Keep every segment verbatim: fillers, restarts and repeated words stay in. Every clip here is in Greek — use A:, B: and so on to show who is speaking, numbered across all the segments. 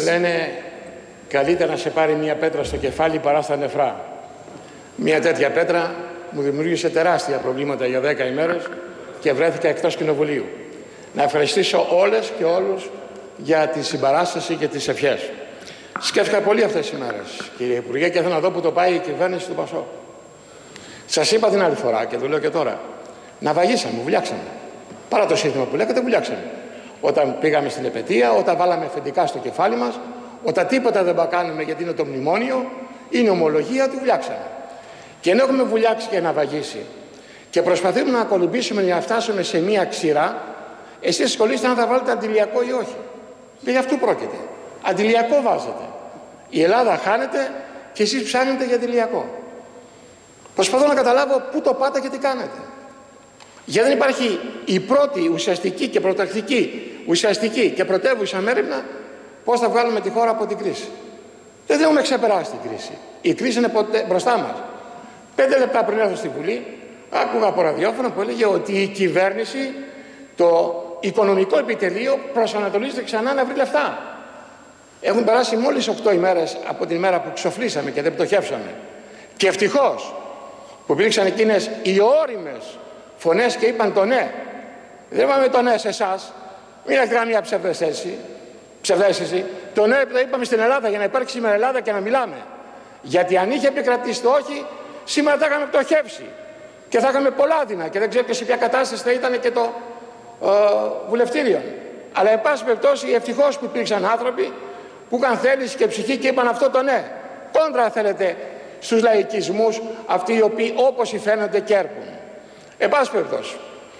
A: Λένε καλύτερα να σε πάρει μια πέτρα στο κεφάλι παρά στα νεφρά. Μια τέτοια πέτρα μου δημιούργησε τεράστια προβλήματα για δέκα ημέρες και βρέθηκα εκτός κοινοβουλίου. Να ευχαριστήσω όλες και όλους για τη συμπαράσταση και τις ευχές. Σκέφτηκα πολύ αυτές τις ημέρες, κύριε Υπουργέ, και θέλω να δω που το πάει η κυβέρνηση του Πασόκ. Σας είπα την άλλη φορά και το λέω και τώρα. Να βαγίσαμε, βουλιάξαμε. Παρά το σύνθημα που λέγατε, βουλιάξαμε. Όταν πήγαμε στην επετεία, όταν βάλαμε αφεντικά στο κεφάλι μας, όταν τίποτα δεν κάνουμε γιατί είναι το μνημόνιο, είναι ομολογία του βουλιάξαμε. Και ενώ έχουμε βουλιάξει και να βαγίσει και προσπαθούμε να κολυμπήσουμε για να φτάσουμε σε μία ξηρά, εσείς ασχολείστε αν θα βάλετε αντιλιακό ή όχι. Περί αυτού πρόκειται. Αντιλιακό βάζετε. Η Ελλάδα χάνεται και εσείς ψάχνετε για αντιλιακό. Προσπαθώ να καταλάβω πού το πάτε και τι κάνετε. Γιατί δεν υπάρχει η πρώτη ουσιαστική και πρωταρχική, ουσιαστική και πρωτεύουσα μέρημνα πώς θα βγάλουμε τη χώρα από την κρίση. Δεν έχουμε ξεπεράσει την κρίση. Η κρίση είναι ποτέ μπροστά μας. Πέντε λεπτά πριν έρθω στη Βουλή, άκουγα από ραδιόφωνο που έλεγε ότι η κυβέρνηση, το οικονομικό επιτελείο, προσανατολίζεται ξανά να βρει λεφτά. Έχουν περάσει μόλις οκτώ ημέρες από την ημέρα που ξοφλήσαμε και δεν πτωχεύσαμε. Και ευτυχώς που υπήρξαν εκείνες οι ώριμες φωνές και είπαν το ναι. Δεν είπαμε το ναι σε εσάς, μην έχετε καμία ψευδαίσθηση. Το ναι το είπαμε στην Ελλάδα για να υπάρξει σήμερα Ελλάδα και να μιλάμε. Γιατί αν είχε επικρατήσει το όχι, σήμερα θα είχαμε πτωχεύσει και θα είχαμε πολλά δεινά και δεν ξέρω και σε ποια κατάσταση θα ήταν και το ε, βουλευτήριο. Αλλά εν πάση περιπτώσει ευτυχώς που υπήρξαν άνθρωποι που είχαν θέληση και ψυχή και είπαν αυτό το ναι. Κόντρα θέλετε στους λαϊκισμούς αυτοί οι οποίοι όπως υφαίνονται κέρπουν. Εν πάση περιπτώσει,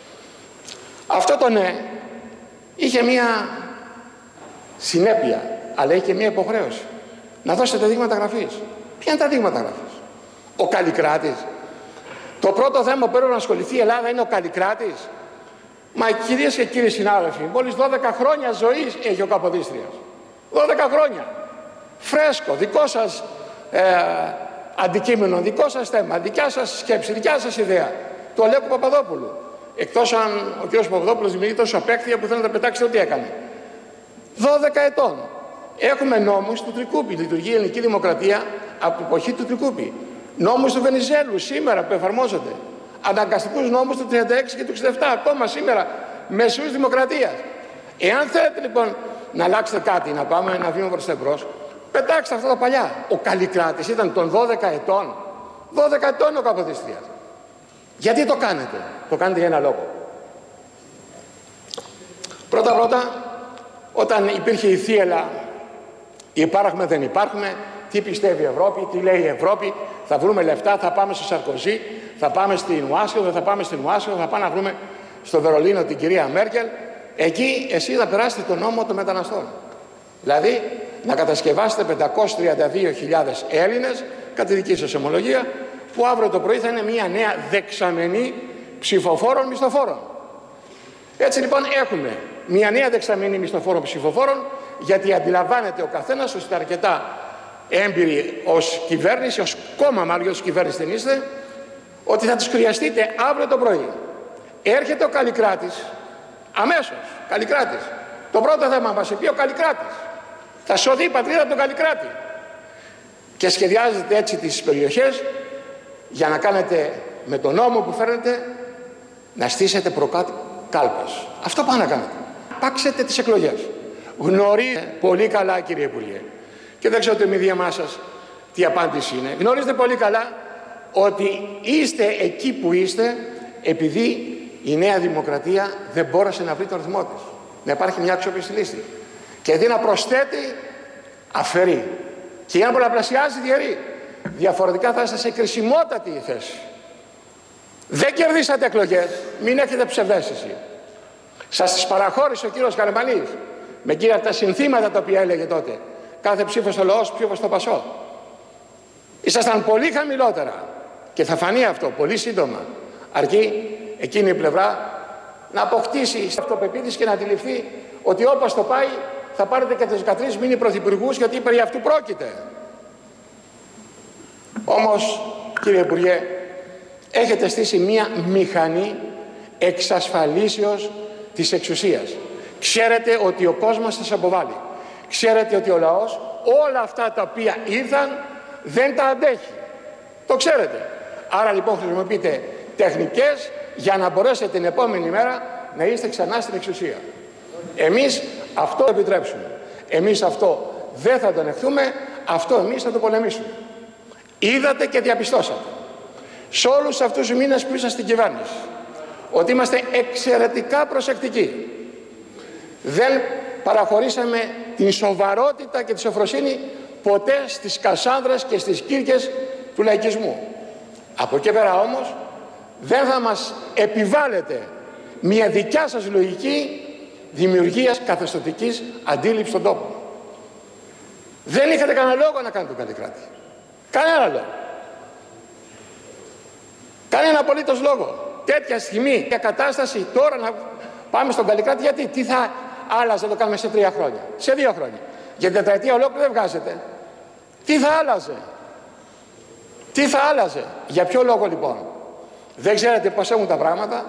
A: αυτό το ναι είχε μία συνέπεια, αλλά είχε μία υποχρέωση. Να δώσετε δείγματα γραφής. Ποια είναι τα δείγματα γραφής? Ο Καλλικράτης. Το πρώτο θέμα που πρέπει να ασχοληθεί η Ελλάδα είναι ο Καλλικράτης. Μα κυρίες και κύριοι συνάδελφοι, μόλις δώδεκα χρόνια ζωής έχει ο Καποδίστριας. δώδεκα χρόνια. Φρέσκο, δικό σας ε, αντικείμενο, δικό σας θέμα, δικιά σας σκέψη, δικιά σας ιδέα. Του Αλέκου Παπαδόπουλου. Εκτός αν ο κ. Παπαδόπουλος δημιουργεί τόσο απέκτεια που θέλει να τα πετάξει ό,τι έκανε. δώδεκα ετών. Έχουμε νόμους του Τρικούπη. Λειτουργεί η ελληνική δημοκρατία από την εποχή του Τρικούπη. Νόμους του Βενιζέλου σήμερα που εφαρμόζονται. Αναγκαστικούς νόμους του τριάντα έξι και του εξήντα επτά ακόμα σήμερα. Μεσούς δημοκρατίας. Εάν θέλετε λοιπόν να αλλάξετε κάτι, να πάμε ένα βήμα προς τα εμπρός, πετάξτε αυτά τα παλιά. Ο Καλλικράτης ήταν των δώδεκα ετών. δώδεκα ετών ο Καποδίστριας. Γιατί το κάνετε? Το κάνετε για ένα λόγο. Πρώτα πρώτα, όταν υπήρχε η θύελλα, υπάρχουμε δεν υπάρχουμε, τι πιστεύει η Ευρώπη, τι λέει η Ευρώπη, θα βρούμε λεφτά, θα πάμε στο Σαρκοζή, θα πάμε στην Ουάσιγκτον, θα πάμε στην Ουάσιγκτον, θα πάμε να βρούμε στο Βερολίνο την κυρία Μέρκελ. Εκεί εσύ θα περάσετε τον νόμο των μεταναστών. Δηλαδή να κατασκευάσετε πεντακόσιες τριάντα δύο χιλιάδες Έλληνες, κατά τη δική σας ομολογία, που αύριο το πρωί θα είναι μια νέα δεξαμενή ψηφοφόρων μισθοφόρων. Έτσι λοιπόν έχουμε μια νέα δεξαμενή μισθοφόρων ψηφοφόρων, γιατί αντιλαμβάνεται ο καθένας ότι είστε αρκετά έμπειροι ως κυβέρνηση, ως κόμμα μάλλον, ως κυβέρνηση δεν είστε, ότι θα τους χρειαστείτε αύριο το πρωί. Έρχεται ο Καλλικράτης, αμέσως, Καλλικράτης. Το πρώτο θέμα μας είπε ο Καλλικράτης. Θα σωθεί η πατρίδα από τον Καλλικράτη. Και σχεδιάζετε έτσι τις περιοχές για να κάνετε με τον νόμο που φέρνετε να στήσετε προκάτω κάλπες. Αυτό πάνε να κάνετε. Πάξετε τις εκλογές. Γνωρίζετε πολύ καλά, κύριε Υπουργέ, και δεν ξέρω το μηδίαμά σας τι απάντηση είναι. Γνωρίζετε πολύ καλά ότι είστε εκεί που είστε επειδή η Νέα Δημοκρατία δεν μπόρεσε να βρει το αριθμό της. Να υπάρχει μια αξιόπιστη λίστη. Και αντί να προσθέτει, αφαιρεί. Και για να πολλαπλασιάζει, διαιρεί. Διαφορετικά θα είστε σε κρισιμότατη θέση. Δεν κερδίσατε εκλογές, μην έχετε ψευδαίσθηση. Σας τις παραχώρησε ο κύριος Καραμανλής με κύρια τα συνθήματα τα οποία έλεγε τότε. Κάθε ψήφος στο λαός, ψήφος στο Πασό. Ήσασταν πολύ χαμηλότερα και θα φανεί αυτό πολύ σύντομα. Αρκεί εκείνη η πλευρά να αποκτήσει αυτοπεποίθηση και να αντιληφθεί ότι όπως το πάει θα πάρετε και τους δεκατρείς μήνυ πρωθυπουργούς, γιατί περί αυτού πρόκειται. Όμως, κύριε Υπουργέ, έχετε στήσει μία μηχανή εξασφαλίσεως της εξουσίας. Ξέρετε ότι ο κόσμος θα σας αποβάλει. Ξέρετε ότι ο λαός όλα αυτά τα οποία ήρθαν δεν τα αντέχει. Το ξέρετε. Άρα λοιπόν χρησιμοποιείτε τεχνικές για να μπορέσετε την επόμενη μέρα να είστε ξανά στην εξουσία. Εμείς αυτό το επιτρέψουμε. Εμείς αυτό δεν θα το ανεχθούμε, αυτό εμείς θα το πολεμήσουμε. Είδατε και διαπιστώσατε σε όλους αυτούς τους μήνες που ήσασταν στην κυβέρνηση ότι είμαστε εξαιρετικά προσεκτικοί. Δεν παραχωρήσαμε την σοβαρότητα και τη σοφροσύνη ποτέ στις κασάνδρες και στις κύρκες του λαϊκισμού. Από εκεί πέρα όμως δεν θα μας επιβάλλετε μια δικιά σας λογική δημιουργίας καθεστωτικής αντίληψης στον τόπο. Δεν είχατε κανένα λόγο να κάνετε τον Καλλικράτη. Κανένα λόγο. Κανένα απολύτως λόγο. Τέτοια στιγμή, μια κατάσταση τώρα να πάμε στον Καλλικράτη, γιατί τι θα άλλαζε να το κάνουμε σε τρία χρόνια, σε δύο χρόνια. Για την τετραετία ολόκληρη δεν βγάζετε. Τι θα άλλαζε. Τι θα άλλαζε. Για ποιο λόγο λοιπόν. Δεν ξέρετε πώς έχουν τα πράγματα.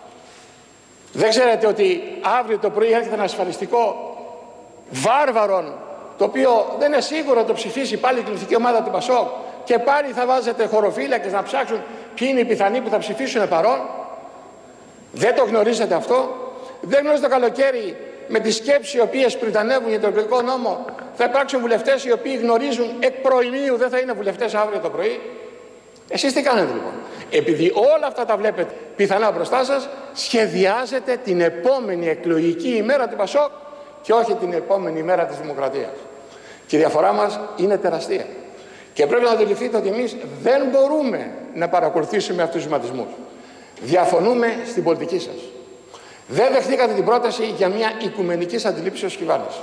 A: Δεν ξέρετε ότι αύριο το πρωί έρχεται ένα ασφαλιστικό βάρβαρων, το οποίο δεν είναι σίγουρο το ψηφίσει πάλι η κοινωνική ομάδα του Πασόκ, και πάλι θα βάζετε χωροφύλακες να ψάξουν ποιοι είναι οι πιθανοί που θα ψηφίσουν παρόν. Δεν το γνωρίζετε αυτό. Δεν γνωρίζετε το καλοκαίρι με τις σκέψεις οι οποίες πριτανεύουν για τον εκλογικό νόμο θα υπάρξουν βουλευτές οι οποίοι γνωρίζουν εκ προημίου δεν θα είναι βουλευτές αύριο το πρωί. Εσείς τι κάνετε λοιπόν. Επειδή όλα αυτά τα βλέπετε πιθανά μπροστά σας, σχεδιάζετε την επόμενη εκλογική ημέρα του Πασόκ και όχι την επόμενη ημέρα της Δημοκρατίας. Και η διαφορά μας είναι τεραστία. Και πρέπει να αντιληφθείτε ότι εμείς δεν μπορούμε να παρακολουθήσουμε αυτούς τους βηματισμούς. Διαφωνούμε στην πολιτική σας. Δεν δεχτήκατε την πρόταση για μια οικουμενικής αντιλήψεως κυβέρνηση.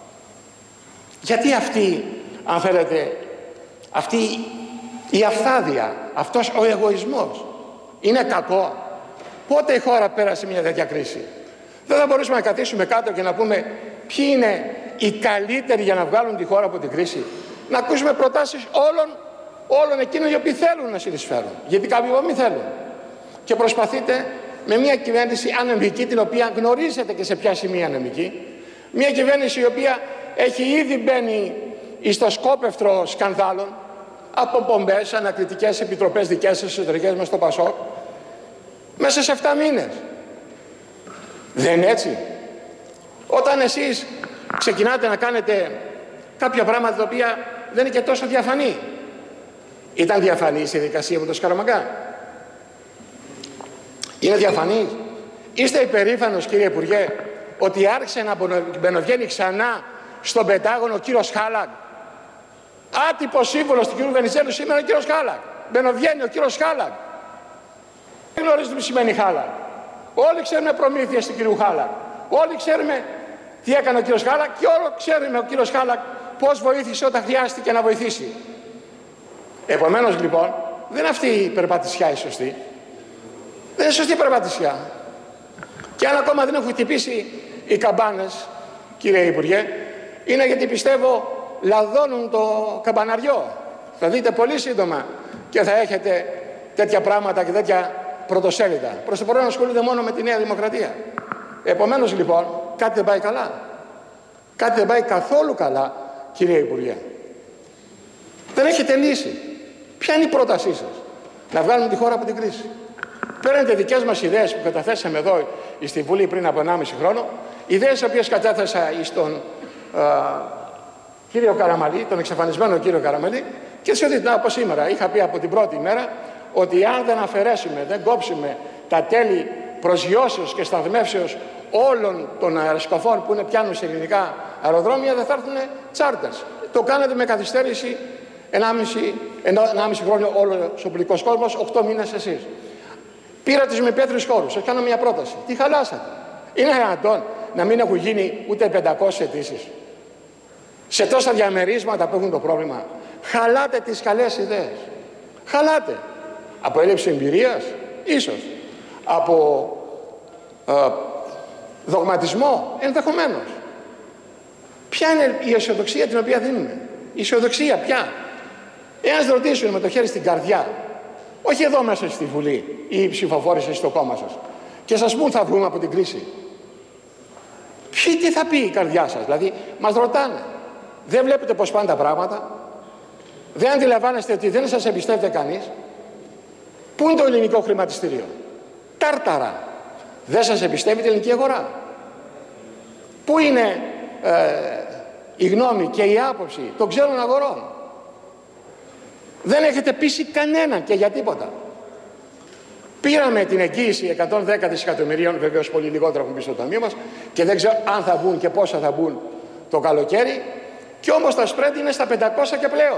A: Γιατί αυτή, αν θέλετε, αυτή η αυθάδεια, αυτός ο εγωισμός είναι κακό. Πότε η χώρα πέρασε μια τέτοια κρίση. Δεν θα μπορούσαμε να καθίσουμε κάτω και να πούμε ποιοι είναι οι καλύτεροι για να βγάλουν τη χώρα από την κρίση. Να ακούσουμε προτάσεις όλων, όλων εκείνων οι οποίοι θέλουν να συνεισφέρουν. Γιατί κάποιοι μη θέλουν. Και προσπαθείτε με μια κυβέρνηση ανεμική, την οποία γνωρίζετε και σε ποια σημεία ανεμική. Μια κυβέρνηση η οποία έχει ήδη μπαίνει στο σκόπευτρο σκανδάλων, από πομπές, ανακριτικές επιτροπές δικές σας, εσωτερικές μας στο Πασόκ, μέσα σε εφτά μήνες. Δεν είναι έτσι. Όταν εσείς ξεκινάτε να κάνετε κάποια πράγματα τα οποία δεν είναι και τόσο διαφανή. Ήταν διαφανής η διαδικασία με τον Σκαραμαγκά. Είναι διαφανής. Είστε υπερήφανος, κύριε Υπουργέ, ότι άρχισε να μπαινοβγαίνει ξανά στον Πεντάγωνο ο κύριος Χάλακ. Άτυπος σύμβουλος του κύριου Βενιζέλου σήμερα ο κύριος Χάλακ. Μπαινοβγαίνει ο κύριος Χάλακ. Δεν γνωρίζετε τι σημαίνει Χάλακ. Όλοι ξέρουμε προμήθειες του κύριου Χάλακ. Όλοι ξέρουμε τι έκανε ο κύριος Χάλακ και όλοι ξέρουμε ο κύριος Χάλακ πώς βοήθησε όταν χρειάστηκε να βοηθήσει. Επομένως λοιπόν, δεν είναι αυτή η περπατησιά η σωστή. Δεν είναι σωστή η περπατησιά. Και αν ακόμα δεν έχουν χτυπήσει οι καμπάνες, κύριε Υπουργέ, είναι γιατί πιστεύω λαδώνουν το καμπαναριό. Θα δείτε πολύ σύντομα και θα έχετε τέτοια πράγματα και τέτοια πρωτοσέλιδα. Προς το παρόν ασχολούνται μόνο με τη Νέα Δημοκρατία. Επομένως λοιπόν, κάτι δεν πάει καλά. Κάτι δεν πάει καθόλου καλά, κύριε Υπουργέ. Δεν έχετε λύση. Ποια είναι η πρότασή σας? Να βγάλουμε τη χώρα από την κρίση. Παίρνετε δικές μας ιδέες που καταθέσαμε εδώ στη Βουλή πριν από ενάμιση χρόνο, ιδέες οι οποίες κατέθεσα στον α, κύριο Καραμαλή, τον εξαφανισμένο κύριο Καραμαλή, και σε δείτε, από σήμερα, είχα πει από την πρώτη μέρα ότι αν δεν αφαιρέσουμε, δεν κόψουμε τα τέλη προσγειώσεως και σταθμεύσεως όλων των αεροσκαφών που είναι πιάνουν σε ελληνικά αεροδρόμια, δεν θα έρθουν τσάρτες. Το κάνετε με καθυστέρηση ενάμιση χρόνια όλος ο πολιτικός κόσμος, οκτώ μήνες εσείς. Πήρα τους με πέτρους χώρους, σας κάνω μια πρόταση. Τι χαλάσατε? Είναι δυνατόν να μην έχουν γίνει ούτε πεντακόσιες αιτήσεις? Σε τόσα διαμερίσματα που έχουν το πρόβλημα, χαλάτε τις καλές ιδέες. Χαλάτε. Από έλλειψη εμπειρίας, ίσως. Από ε, δογματισμό, ενδεχομένως. Ποια είναι η αισιοδοξία την οποία δίνουμε? Η αισιοδοξία ποια? Εάν σας ρωτήσουν με το χέρι στην καρδιά, όχι εδώ μέσα στη Βουλή ή οι ψηφοφόροι στο κόμμα σας, και σας πούν θα βγούμε από την κρίση. Ποιοι τι θα πει η καρδιά σας? Δηλαδή, μας ρωτάνε. Δεν βλέπετε πως πάνε τα πράγματα? Δεν αντιλαμβάνεστε ότι δεν σας εμπιστεύεται κανείς? Πού είναι το ελληνικό χρηματιστήριο? Τάρταρα. Δεν σας εμπιστεύει την ελληνική αγορά? Πού είναι ε, η γνώμη και η άποψη των ξένων αγορών? Δεν έχετε πείσει κανέναν και για τίποτα. Πήραμε την εγγύηση εκατόν δέκα δισεκατομμυρίων, βεβαίως πολύ λιγότερο έχουν πει στο ταμείο μας, και δεν ξέρω αν θα μπουν και πόσα θα μπουν το καλοκαίρι, και όμως τα spread είναι στα πεντακόσια και πλέον.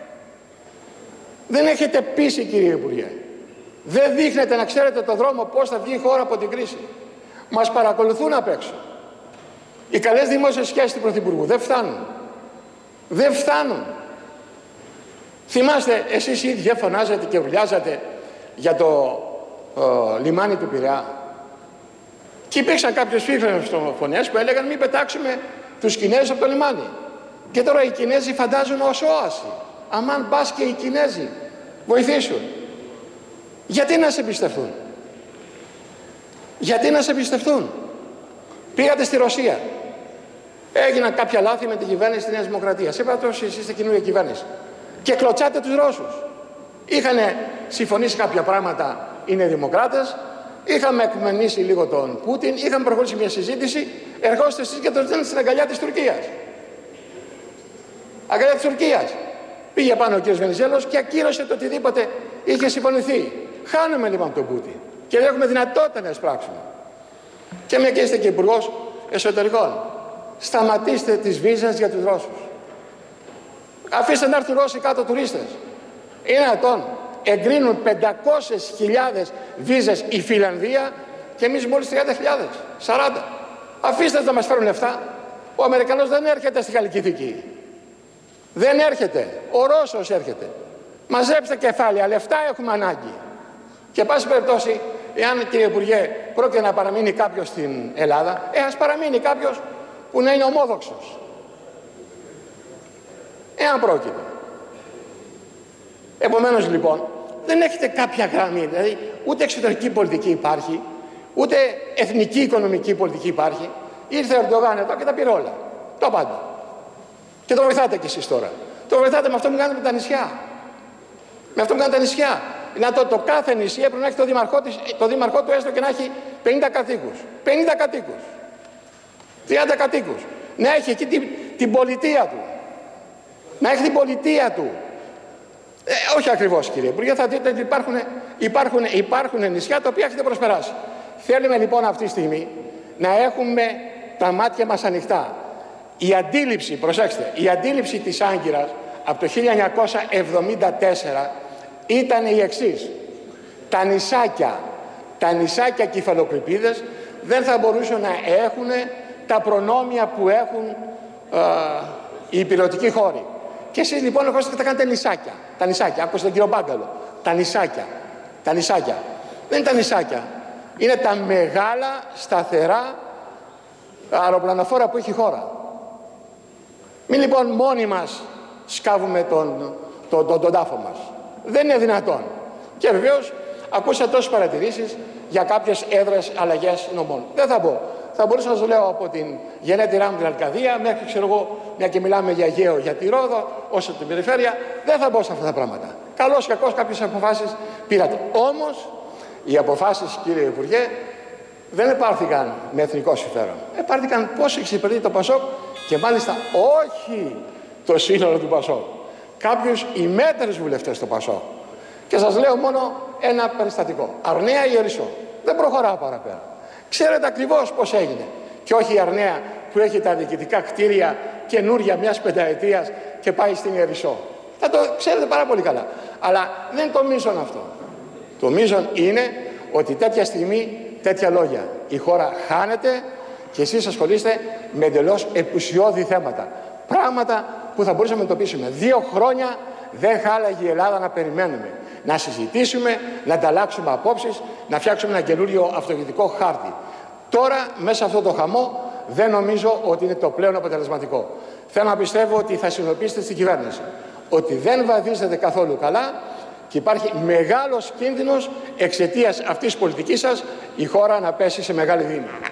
A: Δεν έχετε πείσει, κύριε Υπουργέ. Δεν δείχνετε να ξέρετε το δρόμο πώς θα βγει η χώρα από την κρίση. Μας παρακολουθούν απ' έξω. Οι καλές δημόσιες σχέσεις του Πρωθυπουργού δεν φτάνουν. Δεν φτάνουν. Θυμάστε, εσείς οι ίδιοι φωνάζατε και ουρλιάζατε για το ε, λιμάνι του Πειραιά. Και υπήρξαν κάποιες φίφρες φωνές που έλεγαν μην πετάξουμε τους Κινέζους από το λιμάνι. Και τώρα οι Κινέζοι φαντάζουν ως όαση. Αμάν πας και οι Κινέζοι βοηθήσουν. Γιατί να σε εμπιστευτούν? Γιατί να σε εμπιστευτούν? Πήγατε στη Ρωσία. Έγιναν κάποια λάθη με την κυβέρνηση της Νέας Δημοκρατίας. Είπατε ότι εσείς είστε καινούργια κυβέρνηση. Και κλωτσάτε τους Ρώσους. Είχαν συμφωνήσει κάποια πράγματα, είναι δημοκράτες. Είχαμε εκμενήσει λίγο τον Πούτιν. Είχαμε προχωρήσει μια συζήτηση. Ερχόστε εσείς και το δίνετε στην αγκαλιά της Τουρκίας. Αγκαλιά της Τουρκίας. Πήγε πάνω ο κ. Βενιζέλος και ακύρωσε το οτιδήποτε είχε συμφωνηθεί. Χάνουμε λοιπόν τον Πούτιν. Και δεν έχουμε δυνατότητα να εισπράξουμε. Και μια και είστε και υπουργός εσωτερικών. Σταματήστε τις βίζες για τους Ρώσους. Αφήστε να έρθουν Ρώσοι κάτω τουρίστες. Είναι δυνατόν? Εγκρίνουν πεντακόσιες χιλιάδες βίζες η Φιλανδία και εμείς μόλις τριάντα χιλιάδες, σαράντα. Αφήστε να μας φέρουν λεφτά. Ο Αμερικανός δεν έρχεται στη Γαλλική Θήκη. Δεν έρχεται. Ο Ρώσος έρχεται. Μαζέψτε κεφάλαια, λεφτά έχουμε ανάγκη. Και πάση περιπτώσει, εάν, κύριε Υπουργέ, πρόκειται να παραμείνει κάποιος στην Ελλάδα, ε, ας παραμείνει κάποιος που να είναι ομόδοξος. Εάν πρόκειται. Επομένως λοιπόν, δεν έχετε κάποια γραμμή, δηλαδή ούτε εξωτερική πολιτική υπάρχει, ούτε εθνική οικονομική πολιτική υπάρχει. Ήρθε ο Ερντογάν εδώ και τα πήρε όλα. Το πάντα. Και το βοηθάτε κι εσείς τώρα. Το βοηθάτε με αυτό που κάνετε με τα νησιά. Με αυτό που κάνετε τα νησιά. Να το, το κάθε νησί έπρεπε να έχει το δήμαρχό, της, το δήμαρχό του έστω και να έχει πενήντα κατοίκους. πενήντα κατοίκους. τριάντα κατοίκους. Να έχει εκεί την, την πολιτεία του. Να έχει την πολιτεία του. Ε, όχι ακριβώς, κύριε Υπουργέ, θα δείτε ότι υπάρχουν, υπάρχουν, υπάρχουν νησιά τα οποία έχετε προσπεράσει. Θέλουμε λοιπόν αυτή τη στιγμή να έχουμε τα μάτια μας ανοιχτά. Η αντίληψη, προσέξτε, η αντίληψη της Άγκυρας από το χίλια εννιακόσια εβδομήντα τέσσερα ήταν η εξής. Τα νησάκια, τα νησάκια κεφαλοκρηπίδες δεν θα μπορούσαν να έχουν τα προνόμια που έχουν ε, οι υπηρετικοί χώροι. Και εσείς λοιπόν ερχόστε και τα κάνετε νησάκια. Τα νησάκια, άκουσα τον κύριο Μπάγκαλο. Τα νησάκια, τα νησάκια. Δεν είναι τα νησάκια. Είναι τα μεγάλα, σταθερά αεροπλανοφόρα που έχει η χώρα. Μην λοιπόν μόνοι μας σκάβουμε τον, τον, τον, τον τάφο μας. Δεν είναι δυνατόν. Και βεβαίως ακούσα τόσες παρατηρήσεις για κάποιες έδρες αλλαγές νομών. Δεν θα πω. Θα μπορούσα να σας λέω από την γενέτειρά μου την Αρκαδία μέχρι, ξέρω εγώ, μια και μιλάμε για Αιγαίο, για τη Ρόδο, όσο την περιφέρεια. Δεν θα μπω σε αυτά τα πράγματα. Καλώς ή κακώς κάποιες αποφάσεις πήρατε. Όμως οι αποφάσεις, κύριε Υπουργέ, δεν επάρθηκαν με εθνικό συμφέρον. Επάρθηκαν πώς εξυπηρετεί το Πασόκ και μάλιστα όχι το σύνολο του Πασόκ. Κάποιους ημέτερους βουλευτές στο Πασόκ. Και σας λέω μόνο ένα περιστατικό. Αρναία ή Ερισσό. Δεν προχωράω παραπέρα. Ξέρετε ακριβώς πώς έγινε. Και όχι η Αρναία που έχει τα διοικητικά κτίρια καινούρια μιας πενταετίας και πάει στην Ερισσό. Θα το ξέρετε πάρα πολύ καλά. Αλλά δεν είναι το μείζον αυτό. Το μείζον είναι ότι τέτοια στιγμή, τέτοια λόγια, η χώρα χάνεται και εσείς ασχολείστε με εντελώς επουσιώδη θέματα. Πράγματα που θα μπορούσαμε να εντοπίσουμε. Δύο χρόνια δεν χάλαγε η Ελλάδα να περιμένουμε. Να συζητήσουμε, να ανταλλάξουμε απόψεις, να φτιάξουμε ένα καινούριο αυτοκινητικό χάρτη. Τώρα, μέσα σε αυτό το χαμό, δεν νομίζω ότι είναι το πλέον αποτελεσματικό. Θέλω να πιστεύω ότι θα συνειδητοποιήσετε στην κυβέρνηση ότι δεν βαδίζετε καθόλου καλά και υπάρχει μεγάλος κίνδυνος εξαιτίας αυτής της πολιτικής σας η χώρα να πέσει σε μεγάλη δίνη.